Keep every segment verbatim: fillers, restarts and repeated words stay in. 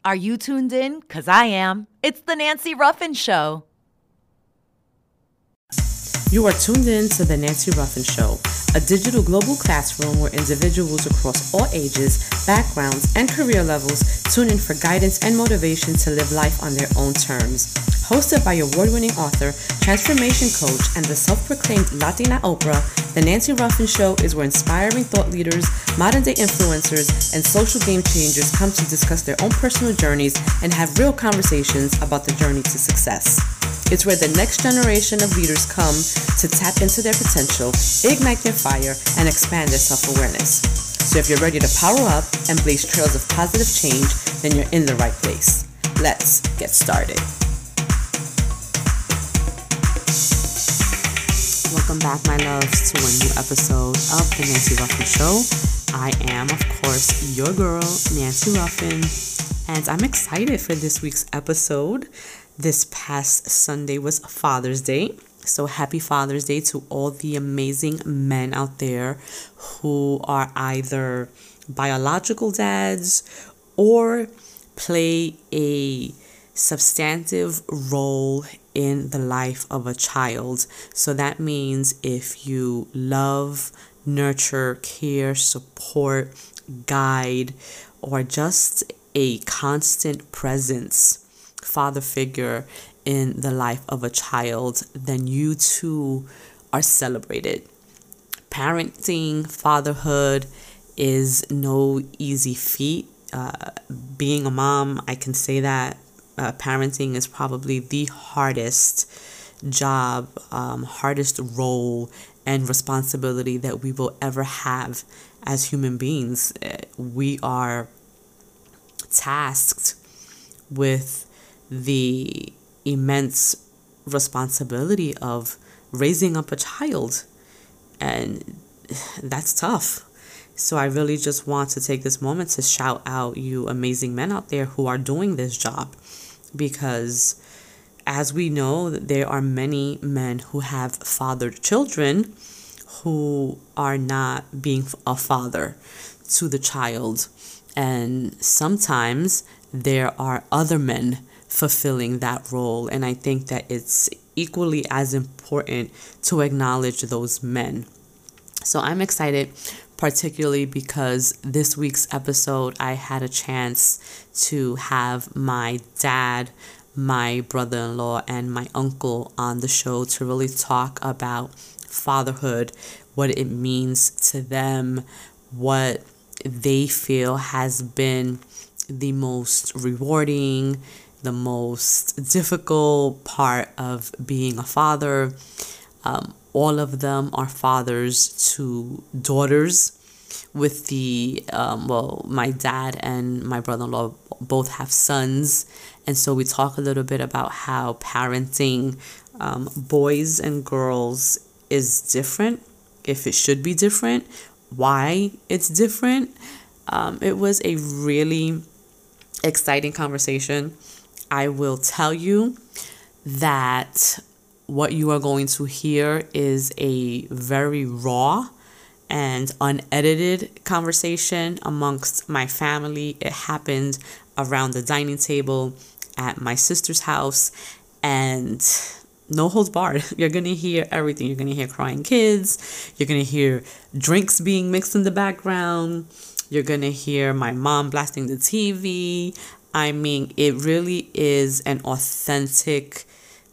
Are you tuned in? Because I am. It's the Nancy Ruffin Show. You are tuned in to The Nancy Ruffin Show, a digital global classroom where individuals across all ages, backgrounds, and career levels tune in for guidance and motivation to live life on their own terms. Hosted by award-winning author, transformation coach, and the self-proclaimed Latina Oprah, The Nancy Ruffin Show is where inspiring thought leaders, modern-day influencers, and social game changers come to discuss their own personal journeys and have real conversations about the journey to success. It's where the next generation of leaders come to tap into their potential, ignite their fire, and expand their self-awareness. So if you're ready to power up and blaze trails of positive change, then you're in the right place. Let's get started. Welcome back, my loves, to a new episode of The Nancy Ruffin Show. I am, of course, your girl, Nancy Ruffin, and I'm excited for this week's episode. This past Sunday was Father's Day, so happy Father's Day to all the amazing men out there who are either biological dads or play a substantive role in the life of a child. So that means if you love, nurture, care, support, guide, or just a constant presence, father figure in the life of a child, then you too are celebrated. Parenting, fatherhood is no easy feat. Uh, being a mom, I can say that uh, parenting is probably the hardest job, um, hardest role and responsibility that we will ever have as human beings. We are tasked with the immense responsibility of raising up a child, and that's tough. So I really just want to take this moment to shout out you amazing men out there who are doing this job, because as we know, there are many men who have fathered children who are not being a father to the child, and sometimes there are other men fulfilling that role. And I think that it's equally as important to acknowledge those men. So I'm excited, particularly because this week's episode, I had a chance to have my dad, my brother-in-law, and my uncle on the show to really talk about fatherhood, what it means to them, what they feel has been the most rewarding, the most difficult part of being a father. Um, all of them are fathers to daughters. With the, um, well, my dad and my brother-in-law both have sons. And so we talk a little bit about how parenting um, boys and girls is different, if it should be different, why it's different. Um, it was a really exciting conversation. I will tell you that what you are going to hear is a very raw and unedited conversation amongst my family. It happened around the dining table at my sister's house, and no holds barred. You're going to hear everything. You're going to hear crying kids. You're going to hear drinks being mixed in the background. You're going to hear my mom blasting the T V. I mean, it really is an authentic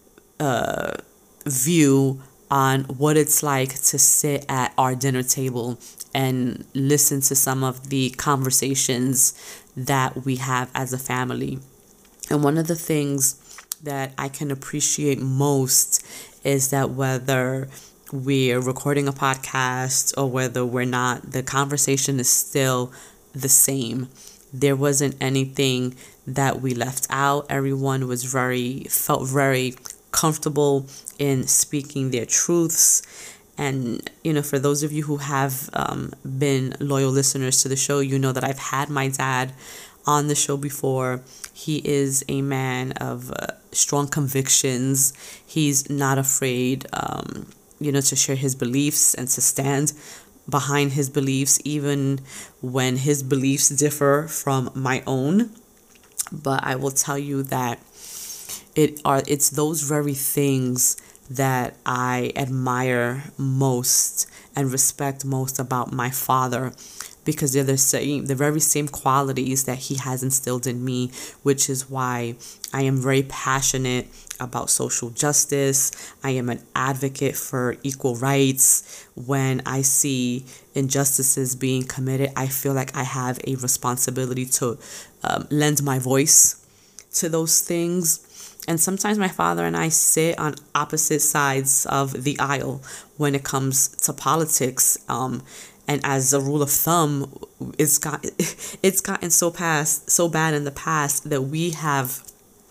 uh, view on what it's like to sit at our dinner table and listen to some of the conversations that we have as a family. And one of the things that I can appreciate most is that whether we're recording a podcast or whether we're not, the conversation is still the same. There wasn't anything that we left out. Everyone was very, felt very comfortable in speaking their truths. And, you know, for those of you who have um, been loyal listeners to the show, you know that I've had my dad on the show before. He is a man of uh, strong convictions. He's not afraid, um, you know, to share his beliefs and to stand behind his beliefs, even when his beliefs differ from my own. But I will tell you that it are it's those very things that I admire most and respect most about my father, because they're the same, the very same qualities that he has instilled in me, which is why I am very passionate about social justice. I am an advocate for equal rights. When I see injustices being committed, I feel like I have a responsibility to um, lend my voice to those things. And sometimes my father and I sit on opposite sides of the aisle when it comes to politics. Um, and as a rule of thumb, it's got it's gotten so past so bad in the past that we have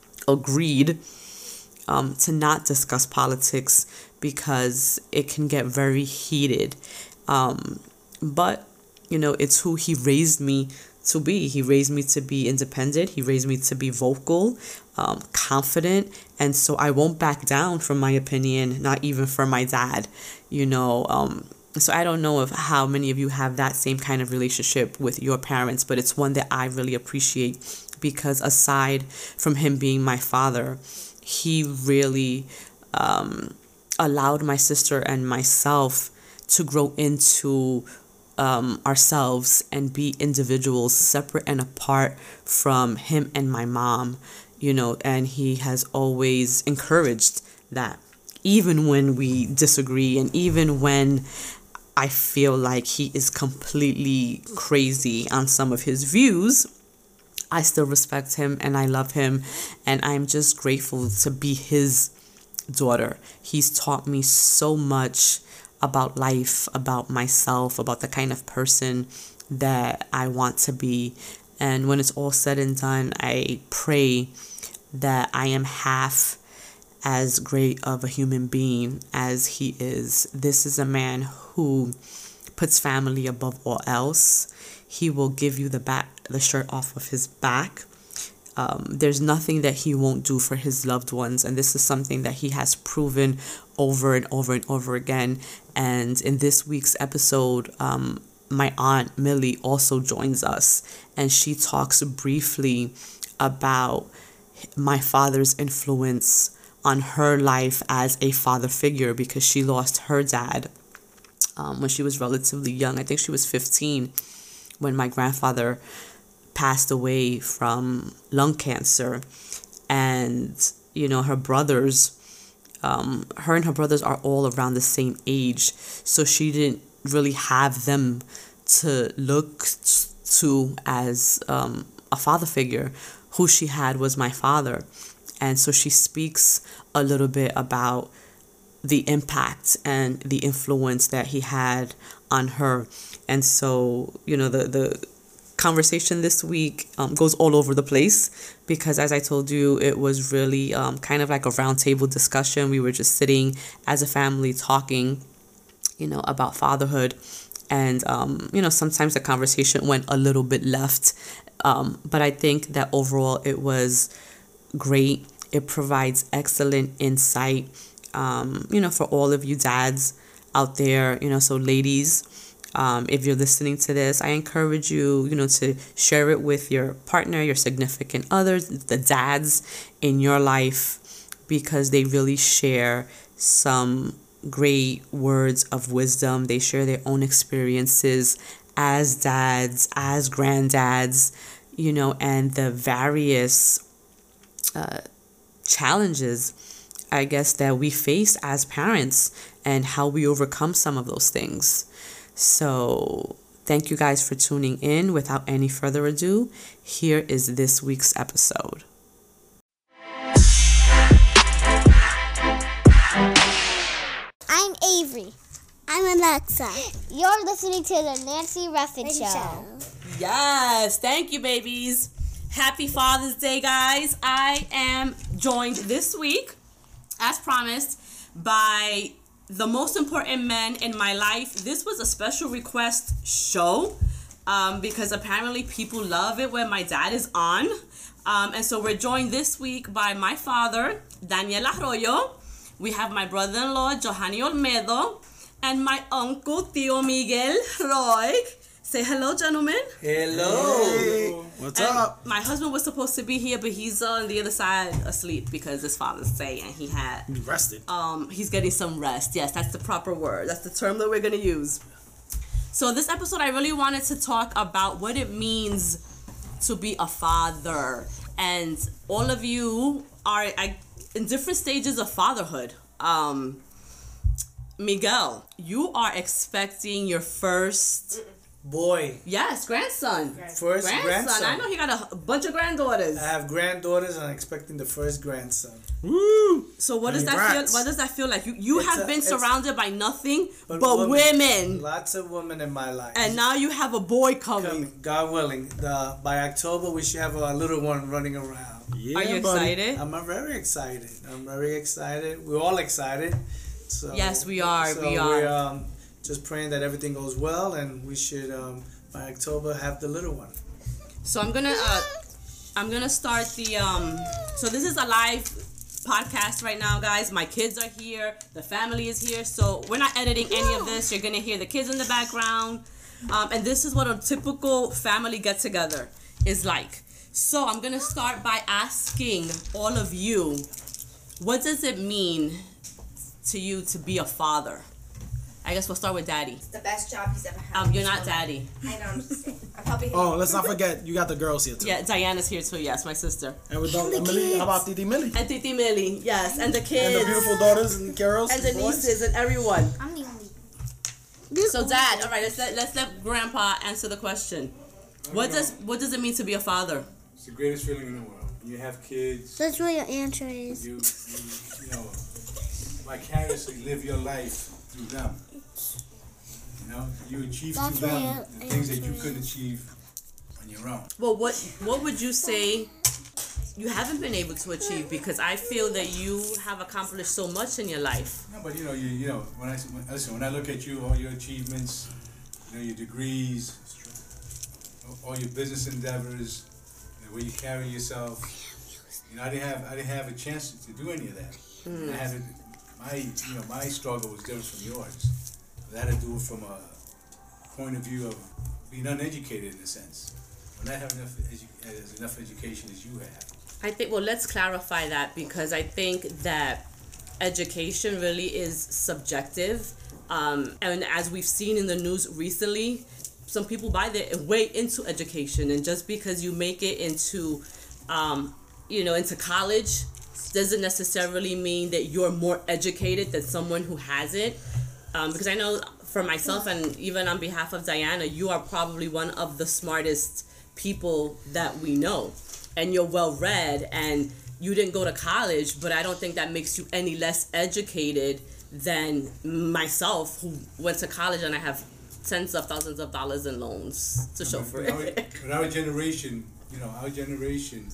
agreed um, to not discuss politics because it can get very heated. Um, but you know, it's who he raised me to be. He raised me to be independent. He raised me to be vocal, um, confident. And so I won't back down from my opinion, not even for my dad, you know. Um, so I don't know if how many of you have that same kind of relationship with your parents, but it's one that I really appreciate, because aside from him being my father, he really um, allowed my sister and myself to grow into Um, ourselves and be individuals separate and apart from him and my mom, you know, and he has always encouraged that, even when we disagree and even when I feel like he is completely crazy on some of his views, I still respect him and I love him, and I'm just grateful to be his daughter. He's taught me so much about life, about myself, about the kind of person that I want to be. And when it's all said and done, I pray that I am half as great of a human being as he is. This is a man who puts family above all else. He will give you the back, the shirt off of his back. Um, there's nothing that he won't do for his loved ones. And this is something that he has proven over and over and over again. And in this week's episode, um, my aunt Millie also joins us, and she talks briefly about my father's influence on her life as a father figure, because she lost her dad um, when she was relatively young. I think she was fifteen when my grandfather passed away from lung cancer. And, you know, her brothers, um, her and her brothers are all around the same age. So she didn't really have them to look to as um, a father figure. Who she had was my father. And so she speaks a little bit about the impact and the influence that he had on her. And so, you know, the, the conversation this week um, goes all over the place, because as I told you, it was really um, kind of like a roundtable discussion. We were just sitting as a family talking, you know, about fatherhood. And, um, you know, sometimes the conversation went a little bit left. Um, but I think that overall it was great. It provides excellent insight, um, you know, for all of you dads out there, you know, so ladies, Um, if you're listening to this, I encourage you, you know, to share it with your partner, your significant others, the dads in your life, because they really share some great words of wisdom. They share their own experiences as dads, as granddads, you know, and the various uh, challenges, I guess, that we face as parents and how we overcome some of those things. So thank you guys for tuning in. Without any further ado, here is this week's episode. I'm Avery. I'm Alexa. You're listening to the Nancy Ruffin Show. Show. Yes, thank you, babies. Happy Father's Day, guys. I am joined this week, as promised, by the most important men in my life. This was a special request show um, because apparently people love it when my dad is on. Um, and so we're joined this week by my father, Daniel Arroyo. We have my brother-in-law, Johanny Olmedo, and my uncle, Tio Miguel Roy. Say hello, gentlemen. Hello. Hey, what's And up? My husband was supposed to be here, but he's on the other side asleep because it's Father's Day and he had You rested. um he's getting some rest. Yes, that's the proper word. That's the term that we're gonna use. So this episode, I really wanted to talk about what it means to be a father, and all of you are I, in different stages of fatherhood. Um, Miguel, you are expecting your first. Boy, Yes, grandson. first grandson. grandson. I know he got a bunch of granddaughters. I have granddaughters and I'm expecting the first grandson. Woo! So what does that Congrats. feel? What does that feel like? You you It's have a- been it's- surrounded by nothing but, women. women, Lots of women in my life. and now you have a boy coming. Coming, God willing, the by October we should have a little one running around. Yeah, Are you buddy. excited? I'm uh, very excited. I'm very excited. We're all excited. So Yes, we are. So We we're are. um, just praying that everything goes well, and we should um, by October have the little one. So I'm gonna uh, I'm gonna start the um. So this is a live podcast right now, guys. My kids are here. The family is here. So we're not editing any of this. You're gonna hear the kids in the background, um, and this is what a typical family get together is like. So I'm gonna start by asking all of you, what does it mean to you to be a father? I guess we'll start with Daddy. It's the best job he's ever had. Um, you're not Daddy. I know, I'm just saying. I probably Oh, let's not forget, you got the girls here too. Yeah, Diana's here too. Yes, my sister. And with the Millie, how about Titi Millie? And Titi Millie, yes, and the kids. And the beautiful daughters and Carols. and the boys. nieces and everyone. I'm the only. So, Dad, all right, let's let let's let Grandpa answer the question. What does what does it mean to be a father? It's the greatest feeling in the world. You have kids, That's what your answer is. you, you, you know, vicariously live your life through them. You know, you achieve That's through what them your the things that you answer couldn't achieve on your own. Well, what what would you say you haven't been able to achieve? Because I feel that you have accomplished so much in your life. No, but you know, you, you know, when I when, listen, when I look at you, all your achievements, you know, your degrees, all your business endeavors, the way you carry yourself. You know, I didn't have I didn't have a chance to do any of that. I had to, my you know my struggle was different from yours. I had to do it from a point of view of being uneducated in a sense. When I have enough edu- as enough education as you have. I think, well, let's clarify that, because I think that education really is subjective. Um, and as we've seen in the news recently, some people buy their way into education. And just because you make it into, um, you know, into college doesn't necessarily mean that you're more educated than someone who hasn't. Um, because I know for myself, and even on behalf of Diana, you are probably one of the smartest people that we know. And you're well read, and you didn't go to college, but I don't think that makes you any less educated than myself, who went to college and I have tens of thousands of dollars in loans to show for But our, it. but our generation, you know, our generation,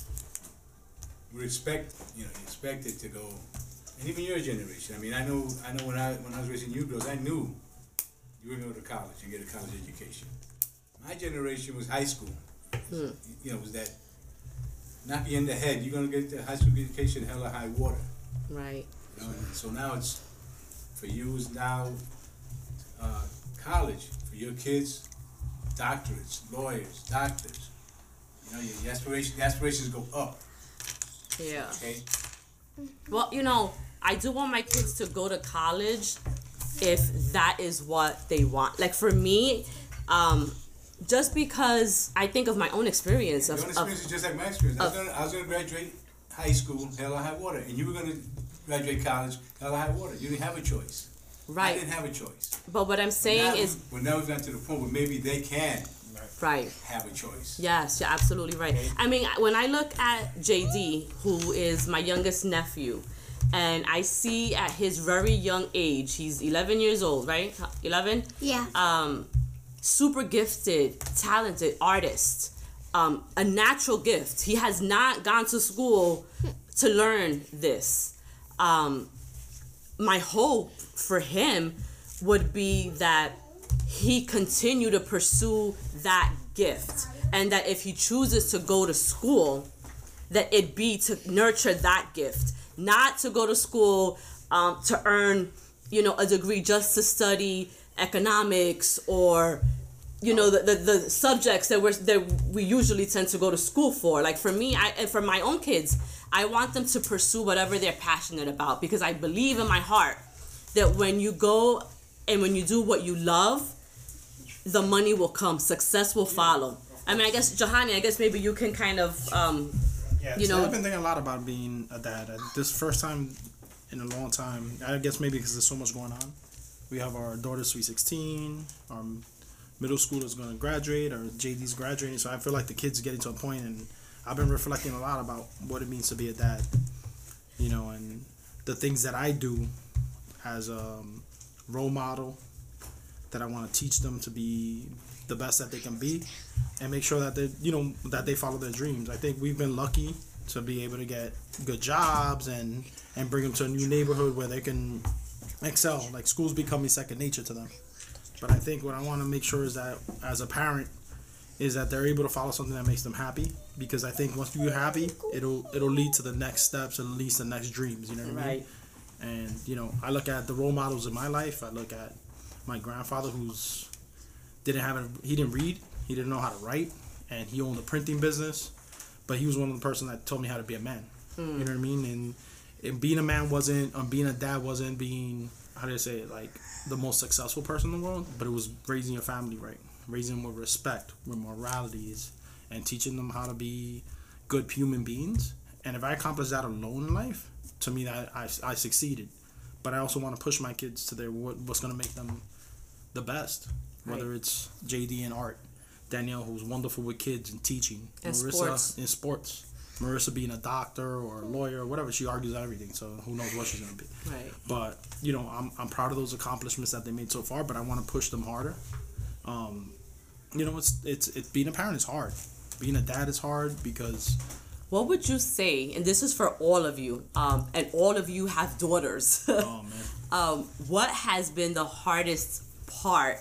we expect, you know, expect it to go, and even your generation. I mean, I know, I know when I when I was raising you girls, I knew you were going to go to college and get a college education. My generation was high school. Hmm. You know, was that knock you in the head? You're going to get the high school education, hell or high water. Right. You know, and so now it's for you is now uh, college for your kids, doctorates, lawyers, doctors. You know, your aspirations, the aspirations go up. Yeah. Okay. Well, you know, I do want my kids to go to college if that is what they want. Like for me, um, just because I think of my own experience of, Your own of experience is just like my experience. I was of- gonna, I was gonna graduate high school, hell or high water, and you were gonna graduate college, hell or high water. You didn't have a choice. I right. didn't have a choice. But what I'm saying now, is well, now we've gotten to the point where maybe they can right. have a choice. Yes, you're absolutely right. I mean, when I look at J D, who is my youngest nephew, and I see at his very young age, he's eleven years old, right? eleven? Yeah. Um, super gifted, talented artist, um, a natural gift. He has not gone to school to learn this. Um, my hope for him would be that he continue to pursue that gift, and that if he chooses to go to school, that it be to nurture that gift, not to go to school um, to earn, you know, a degree just to study economics or you know, the, the, the subjects that we're that we usually tend to go to school for. Like for me, I and for my own kids, I want them to pursue whatever they're passionate about, because I believe in my heart that when you go and when you do what you love, the money will come, success will follow. I mean, I guess Johanny, I guess maybe you can kind of, um, Yeah, you so know, I've been thinking a lot about being a dad. Uh, This first time in a long time. I guess maybe because there's so much going on. We have our daughter's sweet sixteen. Our middle school is going to graduate. Our J D's graduating. So I feel like the kids are getting to a point, and I've been reflecting a lot about what it means to be a dad. You know, and the things that I do as a role model, that I want to teach them to be the best that they can be, and make sure that they, you know, that they follow their dreams. I think we've been lucky to be able to get good jobs and and bring them to a new neighborhood where they can excel. Like, school's becoming second nature to them. But I think what I want to make sure is that as a parent is that they're able to follow something that makes them happy, because I think once you're happy, it'll it'll lead to the next steps, and leads to the next dreams. You know what I mean? Right. And you know, I look at the role models in my life. I look at my grandfather, who's didn't have a, he didn't read, he didn't know how to write, and he owned a printing business. But he was one of the person that told me how to be a man. Mm. You know what I mean? And, and being a man wasn't, um, being a dad wasn't being, how do I say it, like the most successful person in the world, but it was raising your family right, raising them with respect, with moralities, and teaching them how to be good human beings. And if I accomplish that alone in life, to me, that I, I succeeded. But I also want to push my kids to their what, what's going to make them the best, whether right. it's J D in art, Danielle, who's wonderful with kids and teaching, and Marissa sports. in sports, Marissa being a doctor or a lawyer or whatever. She argues everything, so who knows what she's going to be. Right. But, you know, I'm I'm proud of those accomplishments that they made so far, but I want to push them harder. Um, you know, it's, it's, it's being a parent is hard. Being a dad is hard because... What would you say, and this is for all of you, um, and all of you have daughters. Oh, man. um, what has been the hardest part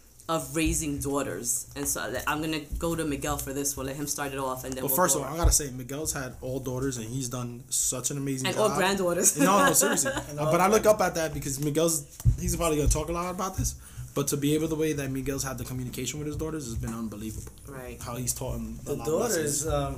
of raising daughters? And so I'm going to go to Miguel for this. We'll let him start it off. And then But we'll first go of all, on. I got to say, Miguel's had all daughters, and he's done such an amazing and job. all granddaughters. No, no, seriously. Uh, but I look up at that because Miguel's, he's probably going to talk a lot about this. But to be able the way that Miguel's had the communication with his daughters has been unbelievable. Right. How he's taught them a The lot of lessons. daughters, um,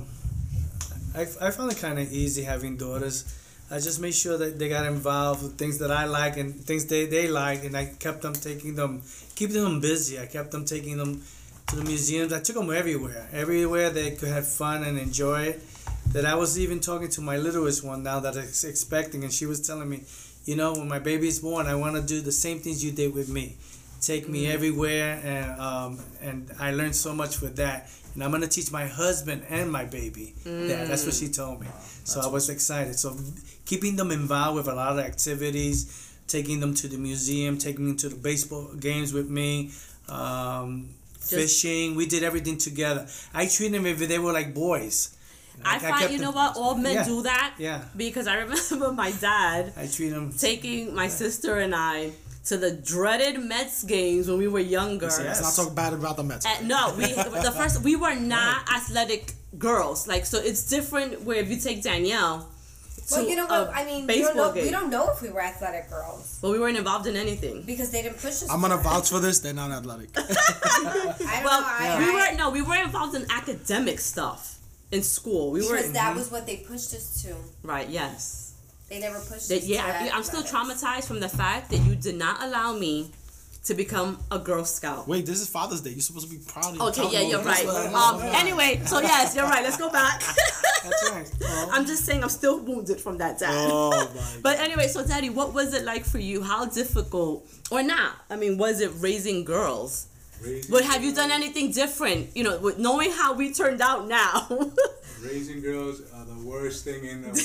I, I found it kind of easy having daughters. I just made sure that they got involved with things that I like and things they, they like, and I kept them taking them, keeping them busy. I kept them taking them to the museums. I took them everywhere, everywhere they could have fun and enjoy it. That I was even talking to my littlest one now that is expecting, and she was telling me, you know, when my baby is born, I want to do the same things you did with me. Take me everywhere, and um, and I learned so much with that. And I'm gonna teach my husband and my baby that. That's what she told me. So I was excited. So keeping them involved with a lot of activities, taking them to the museum, taking them to the baseball games with me, um, fishing. We did everything together. I treated them as if they were like boys. I Like, I find, kept you know them- what, all men Yeah. do that. Yeah. Because I remember my dad I treat them. taking my sister and I to the dreaded Mets games when we were younger. So let's not talk bad about the Mets. And no, we the first we were not athletic girls. Like, so it's different where if you take Danielle to Well, you know a what? I mean, we baseball don't, know, game, we don't know if we were athletic girls but we weren't involved in anything. because they didn't push us. I'm gonna for it. vouch for this. They're not athletic. I don't Well, know. I, we I, were no, we were involved in academic stuff in school. We were because that was what they pushed us to. right. Yes. They never pushed That, us yeah, to I- I'm still athletics. traumatized from the fact that you did not allow me to become a Girl Scout. Wait, this is Father's Day. You're supposed to be proud of your Okay, child. yeah, you're right. That's Um, right. anyway, so yes, you're right. Let's go back. That's right. Well, I'm just saying I'm still wounded from that dad. Oh my. But anyway, so Daddy, what was it like for you? How difficult, or not? I mean, was it raising girls? Raising But have you done girls- anything different? You know, with knowing how we turned out now. Raising girls are the worst thing in the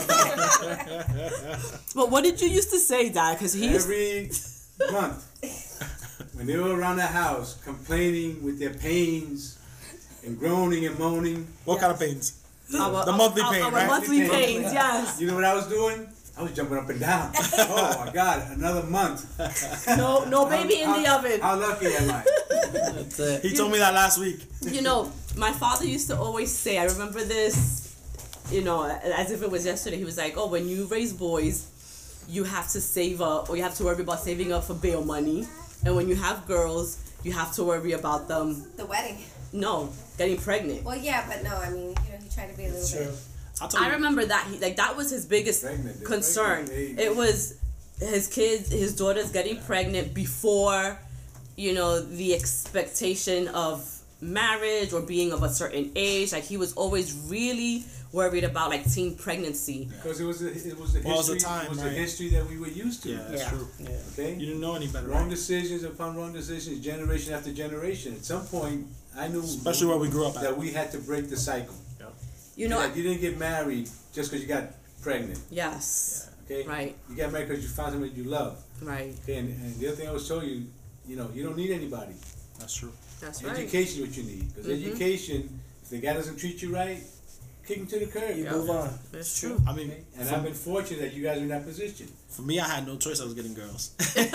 world. But what did you used to say, Dad? Because he used Every month, when they were around the house complaining with their pains and groaning and moaning, What kind of pains? our, The monthly our, pain, our right? monthly Monthly pain. pains, yes. you know what I was doing? I was jumping up and down. Oh my God, another month. No, no baby in How- the oven. How lucky am I? that's it. He told me that last week. You know, my father used to always say, I remember this, you know, as if it was yesterday. He was like, oh, when you raise boys, you have to save up, or you have to worry about saving up for bail money. And when you have girls, you have to worry about them. The wedding. No, getting pregnant. Well, yeah, but no, I mean, you know, he tried to be a little bit. I'll tell I you. remember that he like that was his biggest Pregnant, they're concern. pregnant. It was his kids, his daughters getting pregnant before, you know, the expectation of marriage or being of a certain age. Like he was always really worried about like teen pregnancy. Because it was a, it was the Well, it was history. the time, it was right? the history that we were used to. Yeah, that's Yeah. true. Yeah. Okay. You didn't know any better. Wrong Right? decisions upon wrong decisions, generation after generation. At some point, I knew Especially where we grew up at. that we had to break the cycle. You know, Like, you didn't get married just because you got pregnant. yes, Okay. right, You got married because you found somebody you love. right. Okay. And, and the other thing I was telling you, you know, you don't need anybody. That's true. That's right. Education is what you need. Because Mhm. education, if the guy doesn't treat you right, kick him to the curb. You Yeah. move on. It's true. I mean, Okay? And for, I've been fortunate that you guys are in that position. for me, I had no choice. I was getting girls.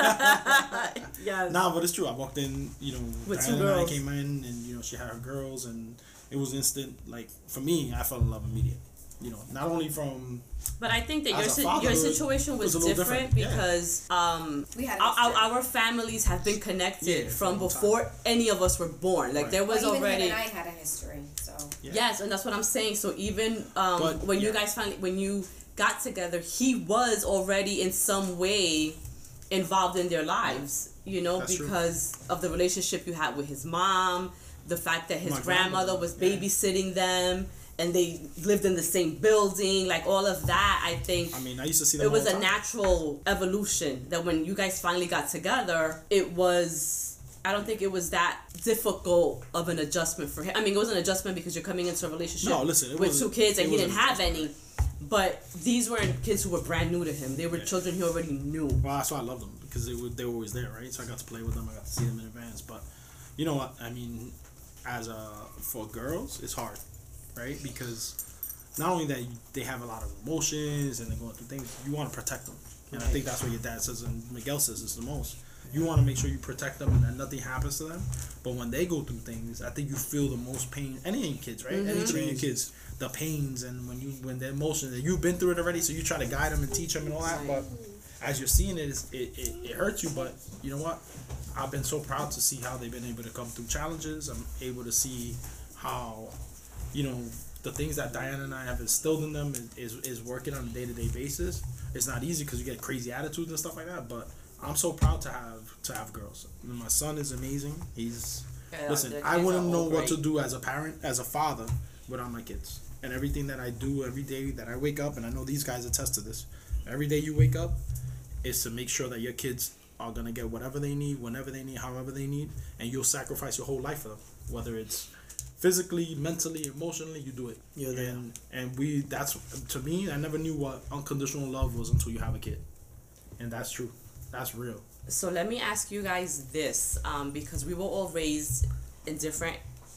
Yes. Nah, but it's true. I walked in, you know, With Diana two and I girls. came in, and you know, she had her girls, and it was instant. Like for me, I fell in love immediately. You know, not only from But I think that your As a si- father, your it situation was, was a little different, different, yeah. because um, We had a our, our, history. our families have been connected Yeah, for a from long time. before any of us were born. Like Right. there was Well, even already. him and I had a history, so. yeah. Yes, and that's what I'm saying. So even um, But, when you yeah. guys finally, when you got together, he was already in some way involved in their lives, you know, That's true. because of the relationship you had with his mom, the fact that his My grandmother grandmother, was yeah. babysitting them, and they lived in the same building, like all of that. I think I mean, I used to see them it was all the a time. natural evolution that when you guys finally got together, it was, I don't think it was that difficult of an adjustment for him. I mean, it was an adjustment because you're coming into a relationship No, listen, it with was- two kids and it he was didn't an have any. But these weren't kids who were brand new to him. They were Yeah. children he already knew. Well, that's why I love them, because they were they were always there, right? So I got to play with them. I got to see them in advance. But you know what? I mean, as a for girls, it's hard, right? Because not only that you, they have a lot of emotions and they're going through things, you want to protect them. And I think that's what your dad says and Miguel says is the most. You want to make sure you protect them and that nothing happens to them. But when they go through things, I think you feel the most pain. Any of your kids, right? Any of your kids, the pains and when you when the emotions that you've been through it already, so you try to guide them and teach them and all that. But as you're seeing it, it's, it, it it hurts you. But you know what? I've been so proud to see how they've been able to come through challenges. I'm able to see how, you know, the things that Diana and I have instilled in them is, is, is working on a day-to-day basis. It's not easy because you get crazy attitudes and stuff like that, but I'm so proud to have to have girls. And my son is amazing. He's Yeah, listen, the I kids wouldn't are know all what to great. do as a parent, as a father, without my kids. And everything that I do every day that I wake up, and I know these guys attest to this, every day you wake up is to make sure that your kids are going to get whatever they need, whenever they need, however they need, and you'll sacrifice your whole life for them. Whether it's physically, mentally, emotionally, you do it. You're there. And, and we, that's, to me, I never knew what unconditional love was until you have a kid. And that's true. That's real. So let me ask you guys this, um, because we were all raised in different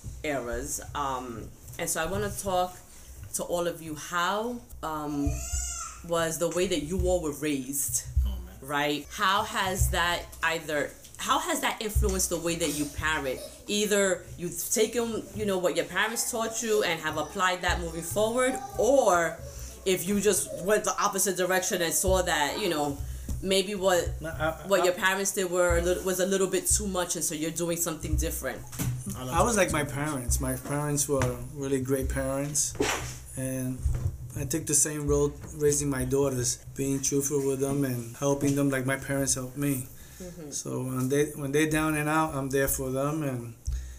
eras, um, and so I want to talk to all of you. How um, was the way that you all were raised, Oh, man. right? How has that either how has that influenced the way that you parent? Either you've taken, you know, what your parents taught you and have applied that moving forward, or if you just went the opposite direction and saw that, you know, maybe what No, I- what I- your parents did were a little, was a little bit too much, and so you're doing something different. I was like my parents. My parents were really great parents, and I took the same road raising my daughters, being truthful with them and helping them like my parents helped me. So when they when they're down and out, I'm there for them, and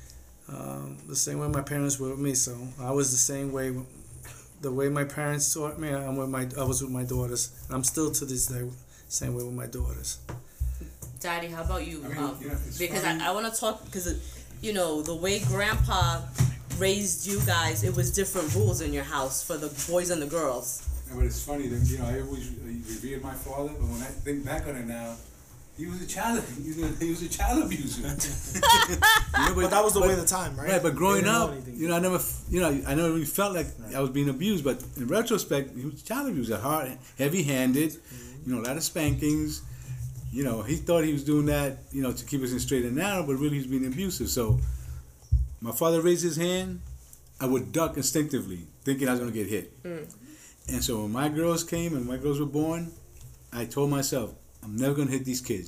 um, the same way my parents were with me. So I was the same way. The way my parents taught me, I'm with my I was with my daughters, and I'm still to this day same way with my daughters. Daddy, how about you? I mean, um, you know, it's because funny. I, I want to talk because, you know, the way Grandpa raised you guys, it was different rules in your house for the boys and the girls. Yeah, but it's funny that, you know, I always uh, revered my father, but when I think back on it now, he was a child. You know, he was a child abuser. You know, But that was the way of the time, right? Right, but growing They didn't know up, anything. you know, I never, f- you know, I never really felt like I was being abused. But in retrospect, he was child abuser, hard, heavy-handed, you know, a lot of spankings. You know, he thought he was doing that, you know, to keep us in straight and narrow, but really he's being abusive. So, my father raised his hand, I would duck instinctively, thinking I was going to get hit. And so when my girls came and my girls were born, I told myself, I'm never going to hit these kids.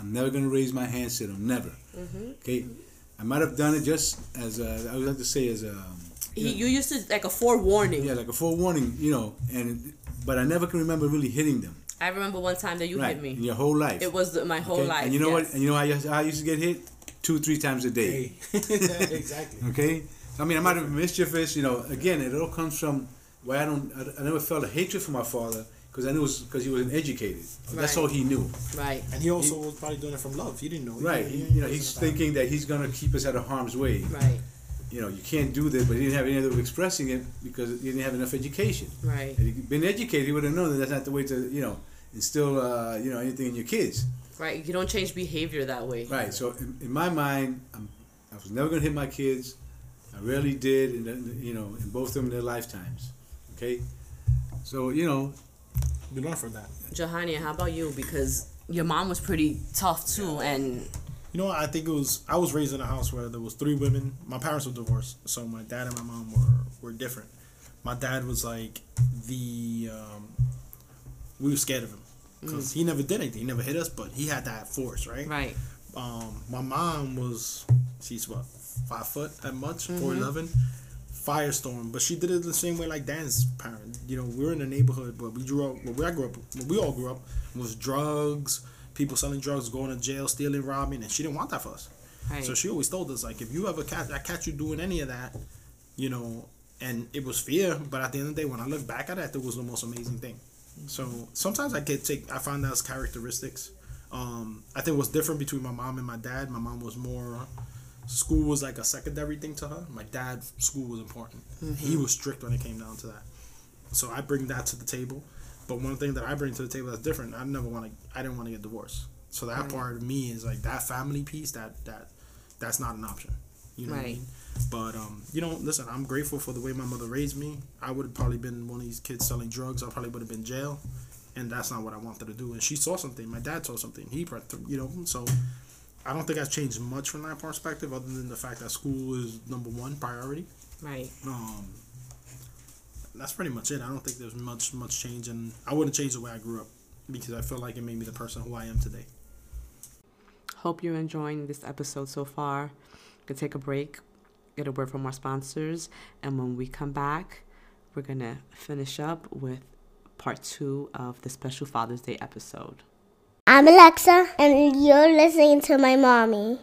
I'm never gonna raise my hand to them. Never. Okay. I might have done it just as a, I would like to say as a. He, you used to like a forewarning. Yeah, like a forewarning, you know, and but I never can remember really hitting them. I remember one time that you right, hit me. In your whole life. It was the, my whole okay? life. And you know yes. what? And you know how I used, how I used to get hit? Two, three times a day. Exactly. Okay? I mean, I might have been mischievous, you know. Again, it all comes from why I don't, I, I never felt a hatred for my father because I knew it was because he wasn't educated. That's Right. all he knew. Right. And he also was probably doing it from love. He didn't know. Right. He, He, you know, he's thinking that he's going to keep us out of harm's way. Right. You know, you can't do this, but he didn't have any other way of expressing it because he didn't have enough education. Right. Had he been educated, he would have known that that's not the way to, you know, instill, uh, you know, anything in your kids. Right. You don't change behavior that way. Right. So in, in my mind, I'm, I was never gonna hit my kids. I rarely did, in the, you know, in both of them in their lifetimes. Okay. So you know, we learn from that. Jahania, how about you? Because your mom was pretty tough too, and you know what? I think it was. I was raised in a house where there was three women. My parents were divorced, so my dad and my mom were were different. My dad was like the. Um, we were scared of him because mm. he never did anything. He never hit us, but he had that force, right? Right. Um, my mom was. She's what, five foot at much, mm-hmm. four eleven. Firestorm, but she did it the same way like Dan's parent. You know, we were in a neighborhood where we grew up, where I grew up, where we all grew up, was drugs, people selling drugs, going to jail, stealing, robbing, and she didn't want that for us. Right. So she always told us, like, if you ever catch, I catch you doing any of that, you know, and it was fear, but at the end of the day, when I look back at it, it was the most amazing thing. So sometimes I could take, I find that as characteristics. Um, I think what's different between my mom and my dad, my mom was more... School was like a secondary thing to her. My dad, school was important. Mm-hmm. He was strict when it came down to that. So I bring that to the table. But one thing that I bring to the table that's different, I never want to. I didn't want to get divorced. So that right. part of me is like that family piece. That that that's not an option. You know right. what I mean? But um, you know, listen, I'm grateful for the way my mother raised me. I would have probably been one of these kids selling drugs. I probably would have been in jail, and that's not what I wanted to do. And she saw something. My dad saw something. He, you know, so. I don't think I've changed much from that perspective, other than the fact that school is number one priority. Right. Um. That's pretty much it. I don't think there's much much change, and I wouldn't change the way I grew up because I feel like it made me the person who I am today. Hope you're enjoying this episode so far. Gonna take a break, get a word from our sponsors, and when we come back, we're gonna finish up with part two of the special Father's Day episode. I'm Alexa, and you're listening to my mommy.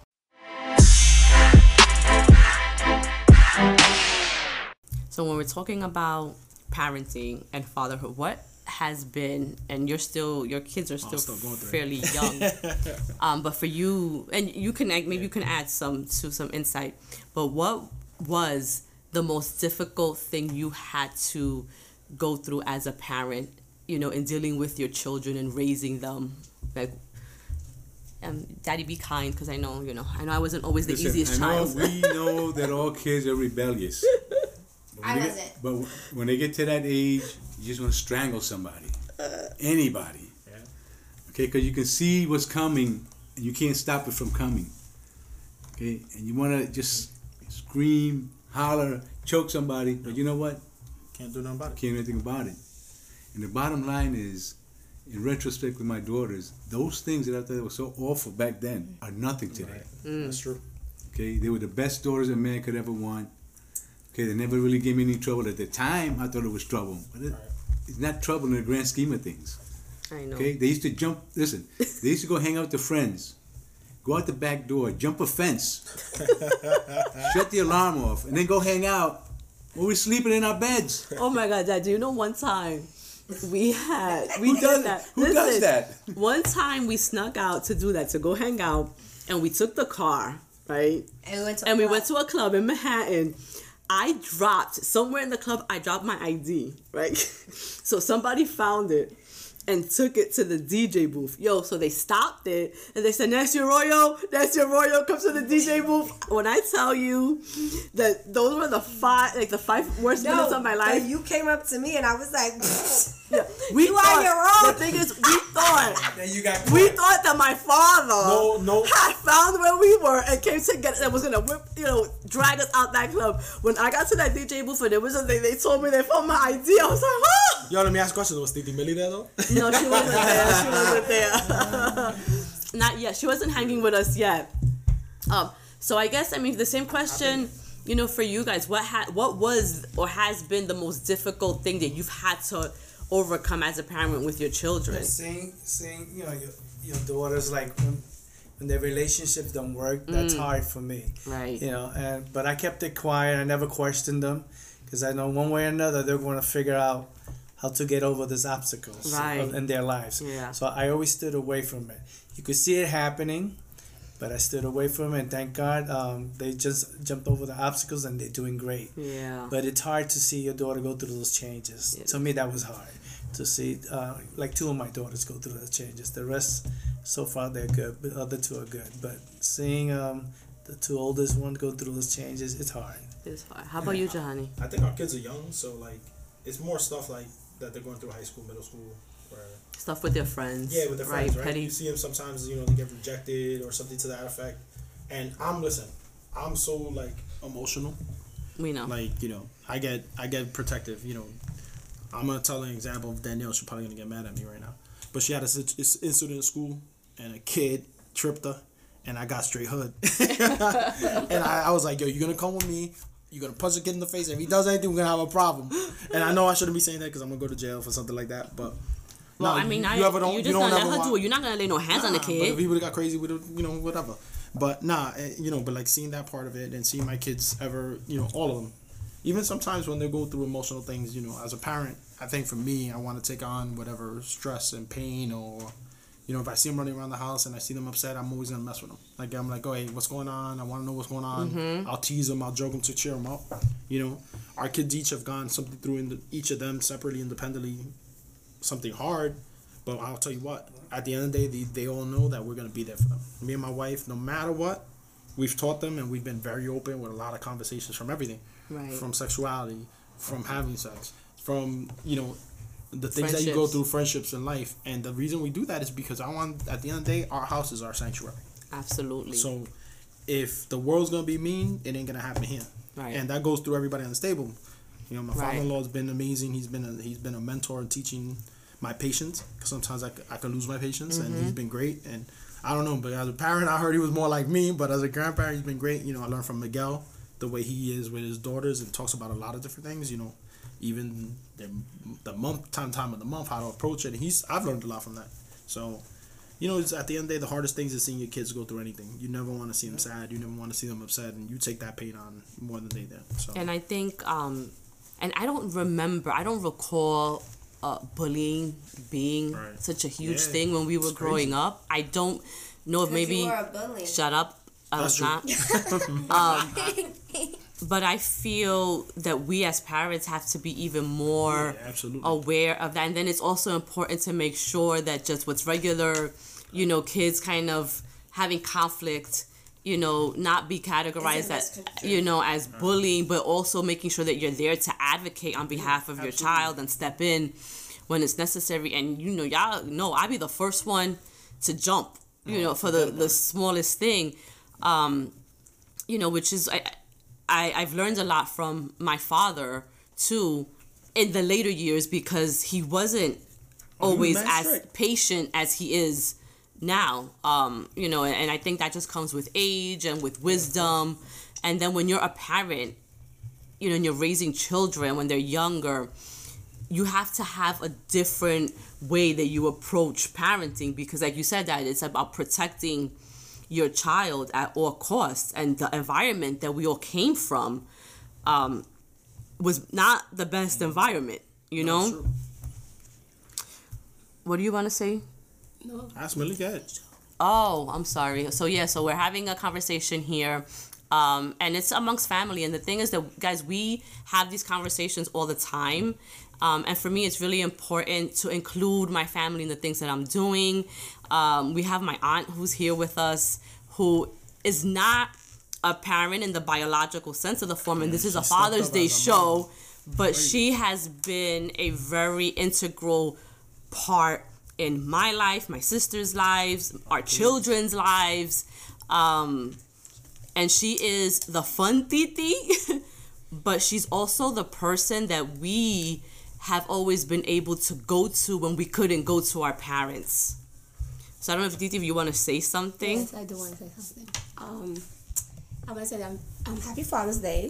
So when we're talking about parenting and fatherhood, what has been, and you're still, your kids are still, still fairly young, um, but for you, and you can, maybe you can add some to some insight, but what was the most difficult thing you had to go through as a parent, you know, in dealing with your children and raising them? Like, um, Daddy, be kind, because I know, you know, I know I wasn't always the Listen, easiest I know, child. we know that all kids are rebellious. I get, wasn't. But when they get to that age, you just want to strangle somebody, anybody. Yeah. Okay, because you can see what's coming, and you can't stop it from coming. Okay, and you want to just scream, holler, choke somebody, but you know what? Can't do nothing about it. Can't do anything about it. And the bottom line is, in retrospect with my daughters, those things that I thought were so awful back then are nothing today. Right. Mm. That's true. Okay, they were the best daughters a man could ever want. Okay, they never really gave me any trouble. At the time, I thought it was trouble. But it, right. it's not trouble in the grand scheme of things. I know. Okay, they used to jump, listen, they used to go hang out with their friends. Go out the back door, jump a fence, shut the alarm off, and then go hang out. We were sleeping in our beds. Oh my God, Dad, do you know one time we had, we Who did does, that. Who Listen, does that? One time we snuck out to do that, to go hang out, and we took the car, right? And we went to a and we club. went to a club in Manhattan. I dropped, somewhere in the club, I dropped my I D, right? So somebody found it and took it to the D J booth. Yo, so they stopped it and they said, "That's your Royo, that's your Royo, come to the D J booth." When I tell you that those were the five, like the five worst no, minutes of my life. But you came up to me and I was like, yeah, we you thought, on your own. The thing is, we thought, Then you got we thought that my father No, no. had found where we were and came to get, and was gonna whip, you know, drag us out that club. When I got to that D J booth and there was a, they, they told me they found my I D, I was like, huh? Yo, let me ask a question. Was Titi Millie there though? No, she wasn't there. She wasn't there. Not yet. She wasn't hanging with us yet. Um, so I guess, I mean, the same question, you know, for you guys, what ha- what was or has been the most difficult thing that you've had to overcome as a parent with your children? Yeah, seeing, seeing, you know, your, your daughters, like, when, when their relationships don't work, that's Mm. hard for me. Right. You know, and but I kept it quiet. I never questioned them because I know one way or another they're going to figure out how to get over these obstacles Right. of- in their lives. Yeah. So I always stood away from it. You could see it happening, but I stood away from it. And thank God, um, they just jumped over the obstacles and they're doing great. Yeah. But it's hard to see your daughter go through those changes. Yeah. To me, that was hard to see. Uh, like two of my daughters go through those changes. The rest, so far, they're good. But the other two are good. But seeing um, the two oldest ones go through those changes, it's hard. It's hard. How about you, Jahani? I think our kids are young, so like it's more stuff like that they're going through high school, middle school, where Stuff with their friends. yeah, with their right? friends, right? Petty. You see them sometimes, you know, they get rejected or something to that effect. And I'm listen, I'm so like emotional. We know. Like, you know, I get I get protective, you know. I'm gonna tell an example of Danielle. She's probably gonna get mad at me right now, but she had a sit- this incident in school, and a kid tripped her, and I got straight hood. And I, I was like, yo, you're gonna come with me. You're gonna punch a kid in the face. If he does anything, we're gonna have a problem. And I know I shouldn't be saying that because I'm gonna go to jail for something like that. But well, no, I mean, you, I, you, ever don't, you you just don't gonna let ever her want, do it. You're not gonna lay no hands on the Nah, kid. But if people that got crazy with it, you know, whatever. But nah, eh, you know, but like seeing that part of it and seeing my kids ever, you know, all of them, even sometimes when they go through emotional things, you know, as a parent, I think for me, I want to take on whatever stress and pain or, you know, if I see them running around the house and I see them upset, I'm always gonna mess with them. Like I'm like, oh, hey, what's going on? I want to know what's going on. Mm-hmm. I'll tease them. I'll joke them to cheer them up. You know, our kids each have gone something through in the, each of them separately, independently, something hard. But I'll tell you what, at the end of the day, they, they all know that we're gonna be there for them. Me and my wife, no matter what, we've taught them and we've been very open with a lot of conversations from everything, Right. from sexuality, from having sex, from, you know, the things that you go Friendships. through, friendships in life. And the reason we do that is because I want, at the end of the day, our house is our sanctuary. Absolutely. So if the world's gonna be mean, it ain't gonna happen here. Right. And that goes through everybody on the table. You know, my Right. father-in-law has been amazing. He's been a, he's been a mentor in teaching my patience, because sometimes I, c- I could lose my patience, and he's been great. And I don't know, but as a parent, I heard he was more like me, but as a grandparent, he's been great. You know, I learned from Miguel the way he is with his daughters and talks about a lot of different things, you know, even the, the month time time of the month, how to approach it. And he's I've learned a lot from that. So, you know, it's at the end of the day, the hardest things is seeing your kids go through anything. You never want to see them sad. You never want to see them upset, and you take that pain on more than they do. So And I think, um, and I don't remember, I don't recall uh, bullying being Right. such a huge Yeah, thing when we were it's growing crazy. up. I don't know if maybe. you were a bully. Shut up. I That's was true. not. um, but I feel that we as parents have to be even more Yeah, absolutely. aware of that. And then it's also important to make sure that just what's regular, you know, kids kind of having conflict, you know, not be categorized as, misconstrued. you know, as bullying, but also making sure that you're there to advocate on behalf of your child and step in when it's necessary. And, you know, y'all know I be the first one to jump, you know, for the, the smallest thing, um, you know, which is, I, I, I've learned a lot from my father, too, in the later years, because he wasn't always mad as strict. patient as he is now, um, you know, and, and I think that just comes with age and with wisdom. And then when you're a parent, you know, and you're raising children when they're younger, you have to have a different way that you approach parenting, because like you said, that it's about protecting your child at all costs. And the environment that we all came from um, was not the best environment, you know? That's true. What do you want to say? That's really good. Oh, I'm sorry. So yeah, so we're having a conversation here, um, and it's amongst family. And the thing is that, guys, we have these conversations all the time. Um, and for me, it's really important to include my family in the things that I'm doing. Um, we have my aunt who's here with us, who is not a parent in the biological sense of the form. And this is a she stepped Father's up Day as a show, but she has been a very integral part in my life, my sister's lives, our children's lives. Um, and she is the fun titi, but she's also the person that we have always been able to go to when we couldn't go to our parents. So I don't know if Diti, if you want to say something. Yes, I do want to say something. Um, I want to say that I'm, I'm happy Father's Day.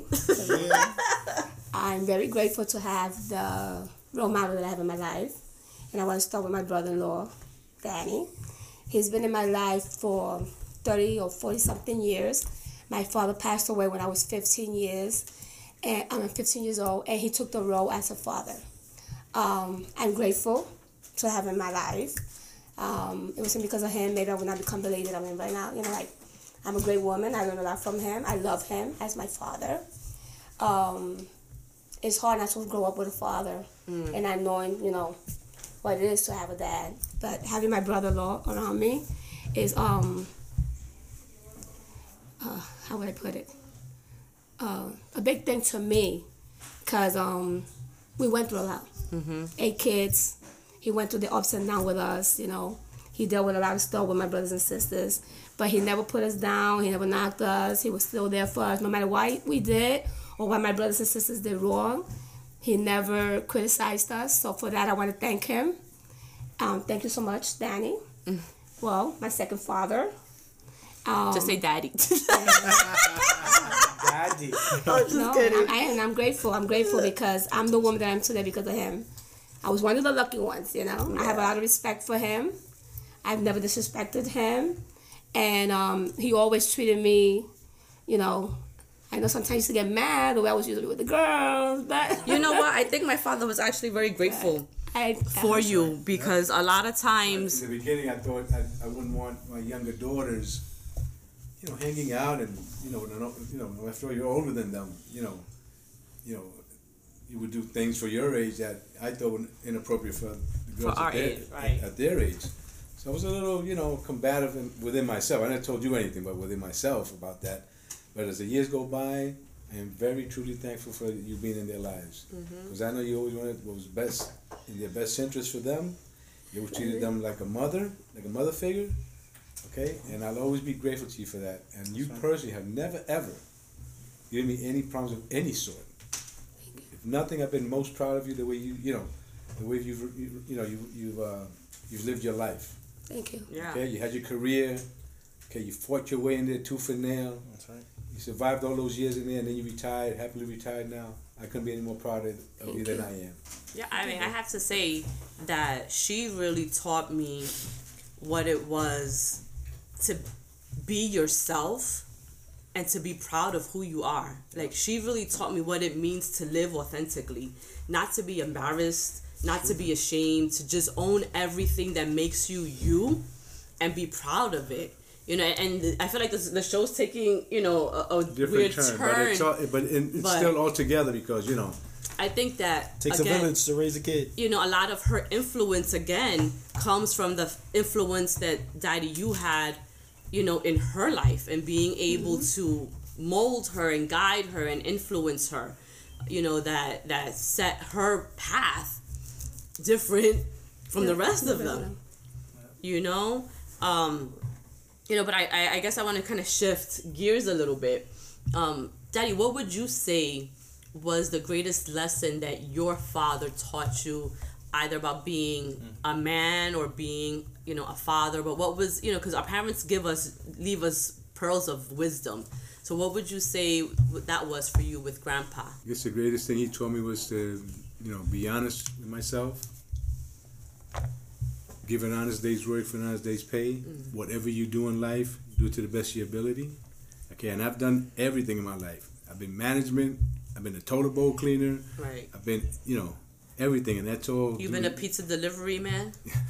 I'm very grateful to have the role model that I have in my life. And I want to start with my brother-in-law, Danny. He's been in my life for thirty or forty something years. My father passed away when I was fifteen years, and I'm fifteen years old, and he took the role as a father. Um, I'm grateful to have him in my life. Um, it wasn't because of him, maybe I would not become the lady that I'm in right now. You know, like, I'm a great woman. I learned a lot from him. I love him as my father. Um, it's hard not to grow up with a father mm. and not knowing, you know, what it is to have a dad. But having my brother-in-law around me is, um, uh, how would I put it? Uh, a big thing to me, because um, we went through a lot. Mm-hmm. Eight kids. He went through the ups and downs with us, you know. He dealt with a lot of stuff with my brothers and sisters. But he never put us down. He never knocked us. He was still there for us. No matter what we did or what my brothers and sisters did wrong, he never criticized us. So for that, I want to thank him. Um, thank you so much, Danny. Mm. Well, my second father. Um, just say daddy. Daddy. Oh, just no, kidding. I, I, and I'm grateful. I'm grateful because I'm the woman that I am today because of him. I was one of the lucky ones, you know. Yeah. I have a lot of respect for him. I've never disrespected him. And um, he always treated me, you know, I know sometimes I used to get mad the way I was usually with the girls, but... You know what? I think my father was actually very grateful I, I, for you because a lot of times... In the beginning, I thought I, I wouldn't want my younger daughters, you know, hanging out and, you know, you know, after all, you're older than them, you know, you know, you would do things for your age that I thought were inappropriate for the girls for our at, their, age, right. at, at their age. So I was a little, you know, combative in, within myself. I never told you anything, but within myself about that. But as the years go by, I am very truly thankful for you being in their lives. Because mm-hmm. I know you always wanted what was best, in their best interest for them. You always treated them like a mother, like a mother figure. Okay? And I'll always be grateful to you for that. And you personally have never, ever given me any problems of any sort. If nothing, I've been most proud of you the way you, you know, the way you've, you, you know, you, you've, uh, you've lived your life. Thank you. Yeah. Okay, you had your career. Okay, you fought your way in there tooth and nail. That's right. You survived all those years in there, and then you retired, happily retired now. I couldn't be any more proud of, of you than I am. Yeah, I mean, I have to say that she really taught me what it was to be yourself and to be proud of who you are. Like, she really taught me what it means to live authentically, not to be embarrassed, not to be ashamed, to just own everything that makes you you and be proud of it. You know, and I feel like this, the show's taking, you know, a, a Different weird turn, turn. but it's, all, but it, it's but still all together because, you know. I think that, it takes again, a village to raise a kid. You know, a lot of her influence, again, comes from the influence that Daddy you had, you know, in her life and being able mm-hmm. to mold her and guide her and influence her, you know, that, that set her path different from yeah, the rest of them, you know? Um, you know, but I, I, I guess I want to kind of shift gears a little bit. Um, Daddy, what would you say was the greatest lesson that your father taught you, either about being mm. a man or being, you know, a father? But what was, you know, because our parents give us, leave us pearls of wisdom. So what would you say that was for you with Grandpa? I guess the greatest thing he taught me was to, you know, be honest with myself. Give an honest day's work for an honest day's pay. Mm-hmm. Whatever you do in life, do it to the best of your ability. Okay, and I've done everything in my life. I've been management. I've been a toilet bowl cleaner. Right. I've been, you know, everything, and that's all. You've been a pizza delivery man.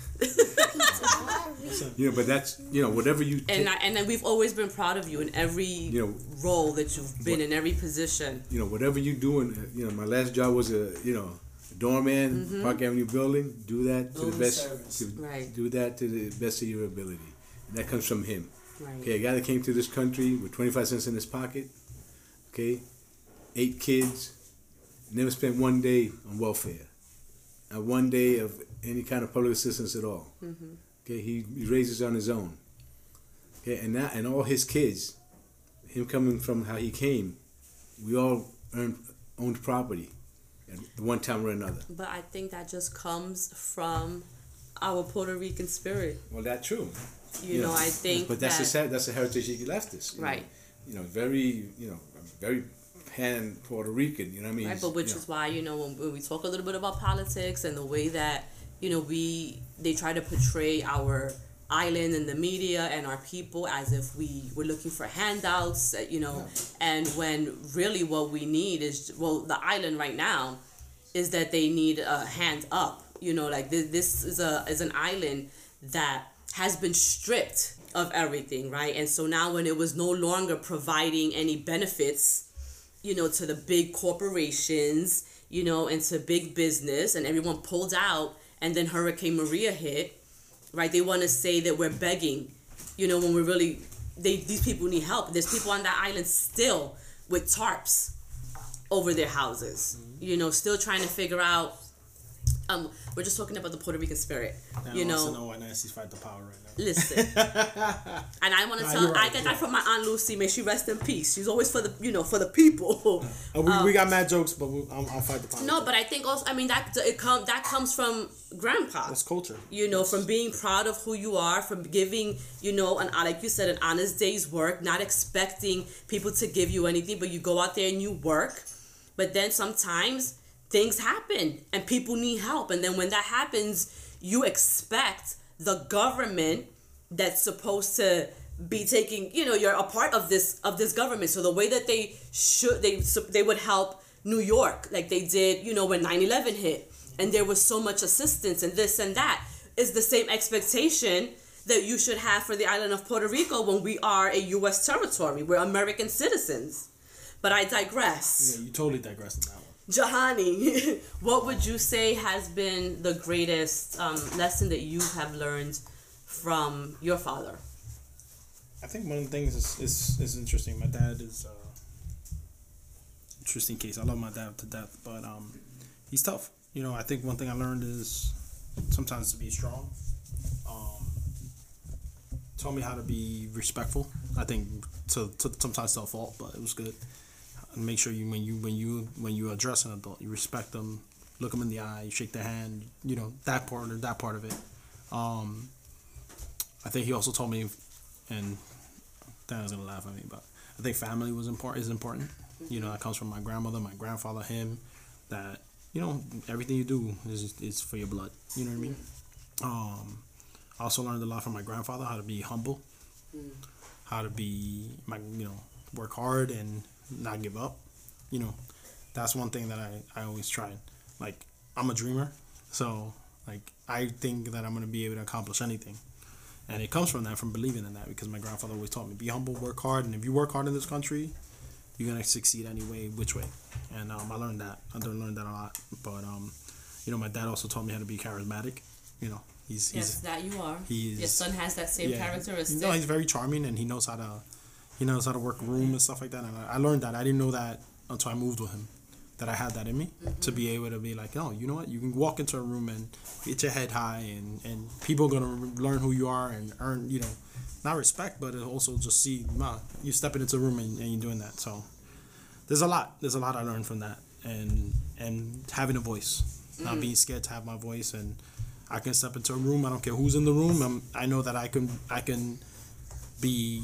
You know, but that's, you know, whatever you. T- and I, and then we've always been proud of you in every you know, role that you've been what, in, every position. You know, whatever you doing. You know, my last job was a, you know, a doorman, mm-hmm. Park Avenue building. Do that to the best. To, right. Do that to the best of your ability, and that comes from him. Right. Okay, a guy that came to this country with twenty-five cents in his pocket. Okay, eight kids, never spent one day on welfare, not one day of any kind of public assistance at all. Mm-hmm. Okay, he, he raises on his own. Okay, and now and all his kids, him coming from how he came, we all earned owned property at one time or another. But I think that just comes from our Puerto Rican spirit. Well, that's true. You, you know, know, I think But that's, that, the, that's the heritage he left us. Right. Know? You know, very, you know, very pan Puerto Rican, you know what I mean? Right, but which you is know. why, you know, when, when we talk a little bit about politics and the way that, you know, we, they try to portray our island and the media and our people as if we were looking for handouts, you know, yeah. And when really what we need is, well, the island right now is that they need a hand up, you know, like this, this is a is an island that has been stripped of everything, right? And so now when it was no longer providing any benefits, you know, to the big corporations, you know, and to big business, and everyone pulled out, and then Hurricane Maria hit, right? They want to say that we're begging, you know, when we're really, they these people need help. There's people on that island still with tarps over their houses, mm-hmm. you know, still trying to figure out. Um, we're just talking about the Puerto Rican spirit, now you know. I know why Nancy's fight the power right now. Listen, and I want to nah, tell. Right, I get that from my Aunt Lucy. May she rest in peace. She's always for the, you know, for the people. Uh, we, um, we got mad jokes, but we, I'm, I'll fight the power. No, but I think also, I mean, that it come that comes from grandpa. That's culture. You know, from being proud of who you are, from giving, you know, an like you said, an honest day's work, not expecting people to give you anything, but you go out there and you work. But then sometimes things happen and people need help, and then when that happens, you expect the government that's supposed to be taking, you know, you're a part of this of this government. So the way that they should they they would help New York, like they did, you know, when nine eleven hit, and there was so much assistance and this and that, is the same expectation that you should have for the island of Puerto Rico when we are a U S territory. We're American citizens. But I digress. Yeah, you totally digress on that one. Jahani, what would you say has been the greatest um, lesson that you have learned from your father? I think one of the things is is, is interesting. My dad is uh, interesting case. I love my dad to death, but um, he's tough. You know, I think one thing I learned is sometimes to be strong. Um, taught me how to be respectful. I think to, to sometimes to a fault, but it was good. And make sure you when you when you when you address an adult, you respect them, look them in the eye, you shake their hand. You know that part of that part of it. Um, I think he also told me, and Dana's gonna laugh at me, but I think family was important is important. You know, that comes from my grandmother, my grandfather, him. That you know everything you do is is for your blood. You know what I mean? Um, I also learned a lot from my grandfather, how to be humble, how to be my you know work hard and not give up. You know, that's one thing that I, I always tried. Like, I'm a dreamer, so like I think that I'm gonna be able to accomplish anything, and it comes from that, from believing in that, because my grandfather always taught me, be humble, work hard, and if you work hard in this country, you're gonna succeed anyway, which way. And um, I learned that. I learned that a lot. But um, you know, my dad also taught me how to be charismatic. You know, he's, he's yes, that you are. He's, your son has that same yeah, characteristic. No, he's very charming, and he knows how to. He knows how to work a room and stuff like that. And I, I learned that. I didn't know that until I moved with him, that I had that in me, mm-hmm. to be able to be like, oh, you know what? You can walk into a room and get your head high, and, and people are going to learn who you are and earn, you know, not respect, but also just see, nah, you stepping into a room and, and you're doing that. So there's a lot. There's a lot I learned from that. And, and having a voice, mm-hmm. not being scared to have my voice. And I can step into a room. I don't care who's in the room. I'm, I know that I can, I can be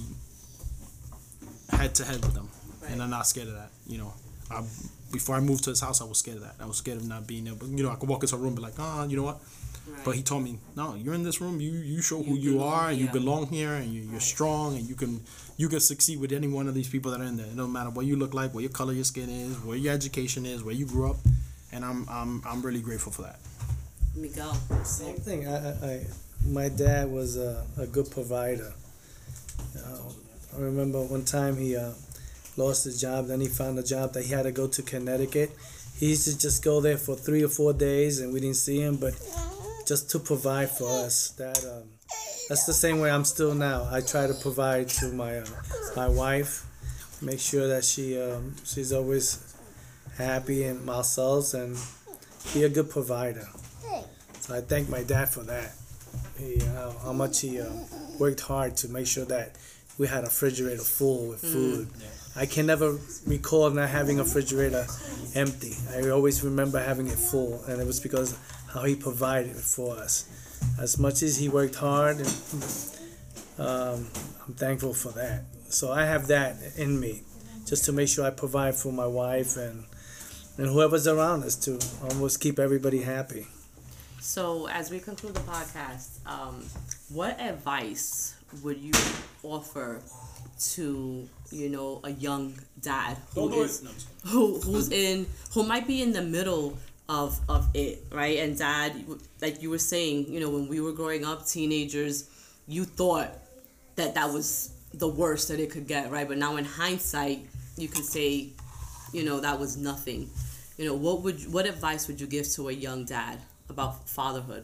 head to head with them, right. And I'm not scared of that. You know, I, before I moved to his house, I was scared of that. I was scared of not being able. You know, I could walk into a room and be like, oh, you know what? Right. But he told me, no, you're in this room. You you show who you, you are, and yeah. you belong here, and you, you're right. strong, and you can you can succeed with any one of these people that are in there. It don't matter what you look like, what your color your skin is, where your education is, where you grew up, and I'm I'm I'm really grateful for that. Miguel, same thing. I, I, I my dad was a, a good provider. Uh, I remember one time he uh, lost his job. Then he found a job that he had to go to Connecticut. He used to just go there for three or four days, and we didn't see him. But just to provide for us, that um, that's the same way I'm still now. I try to provide to my uh, my wife, make sure that she um, she's always happy and ourselves, and be a good provider. So I thank my dad for that. He, uh, how much he uh, worked hard to make sure that we had a refrigerator full with food. Mm, yeah. I can never recall not having a refrigerator empty. I always remember having it full, and it was because how he provided it for us. as much as he worked hard, and, um, I'm thankful for that. So I have that in me, just to make sure I provide for my wife and and whoever's around us to almost keep everybody happy. So as we conclude the podcast, um, what advice would you offer to, you know, a young dad who Don't do is it. No, I'm just kidding. who who's in who might be in the middle of of it, right? And dad, like you were saying, you know, when we were growing up, teenagers, you thought that that was the worst that it could get, right? But now in hindsight, you can say, you know, that was nothing. You know, what would what advice would you give to a young dad about fatherhood?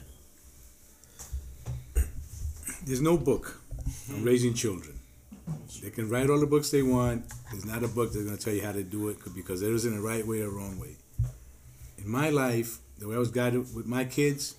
There's no book on raising children. They can write all the books they want. There's not a book that's going to tell you how to do it, because there isn't a right way or a wrong way. In my life, the way I was guided with my kids,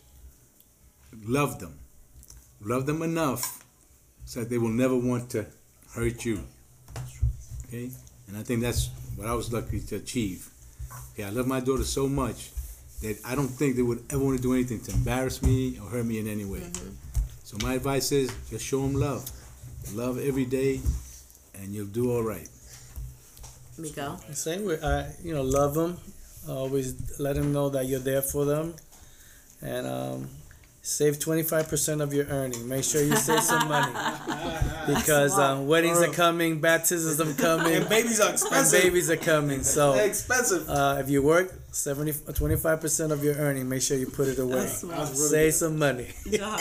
love them. Love them enough so that they will never want to hurt you. Okay? And I think that's what I was lucky to achieve. Okay, I love my daughter so much that I don't think they would ever want to do anything to embarrass me or hurt me in any way. Mm-hmm. So my advice is just show them love. Love every day, and you'll do all right. Miguel? Same way, I, you know, love them. Always let them know that you're there for them. And um, save twenty-five percent of your earning. Make sure you save some money. Because um, weddings are coming, baptisms are coming. And babies are expensive. And babies are coming. So They're expensive. Uh, if you work, seventy, twenty-five percent of your earning, make sure you put it away. That's smart. Save some money.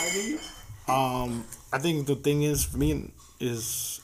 Um, I think the thing is, for me, is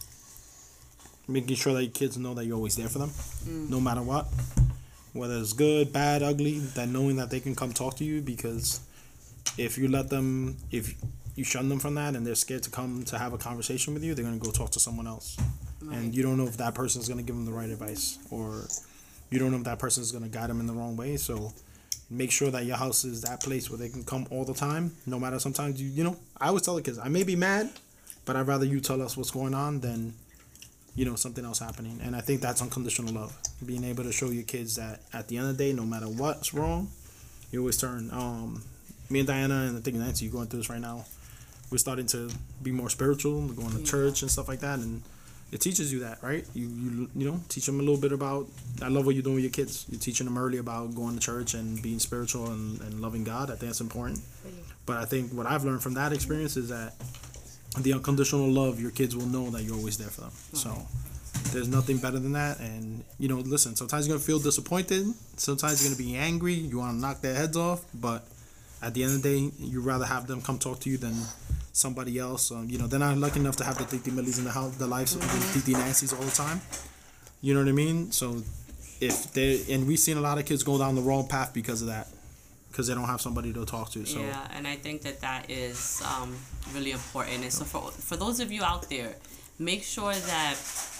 making sure that your kids know that you're always there for them, mm. no matter what. Whether it's good, bad, ugly, that knowing that they can come talk to you, because if you let them, if you shun them from that and they're scared to come to have a conversation with you, they're going to go talk to someone else. Right. And you don't know if that person is going to give them the right advice, or you don't know if that person is going to guide them in the wrong way. So make sure that your house is that place where they can come all the time, no matter sometimes you, you know, I always tell the kids, I may be mad, but I'd rather you tell us what's going on than, you know, something else happening. And I think that's unconditional love. Being able to show your kids that at the end of the day, no matter what's wrong, you always turn. Um, me and Diana, and I think Nancy, you're going through this right now. We're starting to be more spiritual. We're going to yeah. church and stuff like that. And it teaches you that, right? You, you you know, teach them a little bit about, I love what you're doing with your kids. You're teaching them early about going to church and being spiritual and, and loving God. I think that's important. But I think what I've learned from that experience is that the unconditional love, your kids will know that you're always there for them. So there's nothing better than that. And, you know, listen, sometimes you're going to feel disappointed. Sometimes you're going to be angry. You want to knock their heads off. But at the end of the day, you'd rather have them come talk to you than somebody else. Um, you know, they're not lucky enough to have the Titi Millies in the house, the lives of the Titi Nancys all the time. You know what I mean? So if they, and we've seen a lot of kids go down the wrong path because of that, because they don't have somebody to talk to. So yeah, and I think that that is um, really important. And so for for those of you out there, make sure that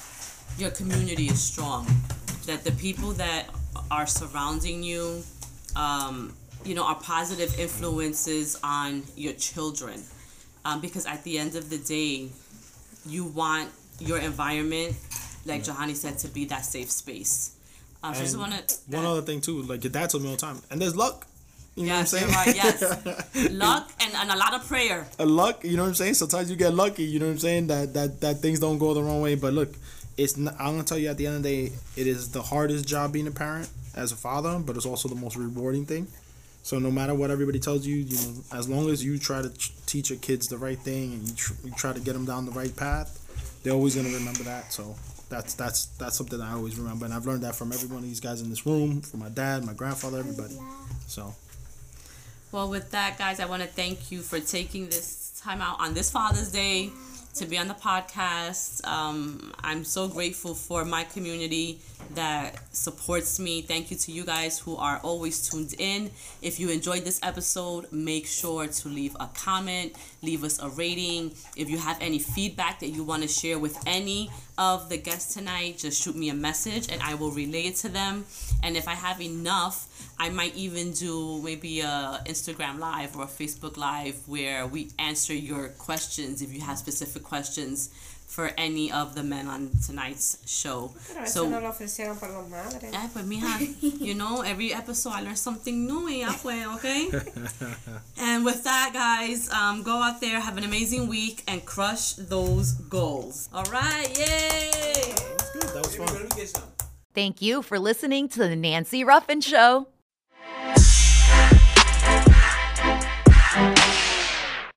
your community is strong, that the people that are surrounding you, um, you know, are positive influences on your children. Um, because at the end of the day, you want your environment, like Johanny said, to be that safe space. Um, so I just wanna, one other thing too, like your dad told me all the time, and there's luck. You know yes, what I'm saying? Right, yes. Luck and, and a lot of prayer. A luck, you know what I'm saying? Sometimes you get lucky, you know what I'm saying? That that, that things don't go the wrong way. But look, it's not, I'm gonna tell you, at the end of the day, it is the hardest job being a parent as a father, but it's also the most rewarding thing. So no matter what everybody tells you, you know, as long as you try to ch- teach your kids the right thing and you, tr- you try to get them down the right path, they're always gonna remember that. So that's that's that's something I always remember, and I've learned that from every one of these guys in this room, from my dad, my grandfather, everybody. So. Well, with that, guys, I want to thank you for taking this time out on this Father's Day to be on the podcast. Um, I'm so grateful for my community that supports me. Thank you to you guys who are always tuned in. If you enjoyed this episode, make sure to leave a comment, leave us a rating. If you have any feedback that you want to share with any of the guests tonight, just shoot me a message and I will relay it to them. And if I have enough, I might even do maybe a Instagram live or a Facebook live where we answer your questions if you have specific questions for any of the men on tonight's show. Pero eso So, no lo ofrecieron por los madres. eh, pues, mija, you know, every episode I learn something new, eh, pues, okay? And with that, guys, um, go out there, have an amazing week, and crush those goals. All right, yay! That's good. That was fun. Thank you for listening to the Nancy Ruffin Show.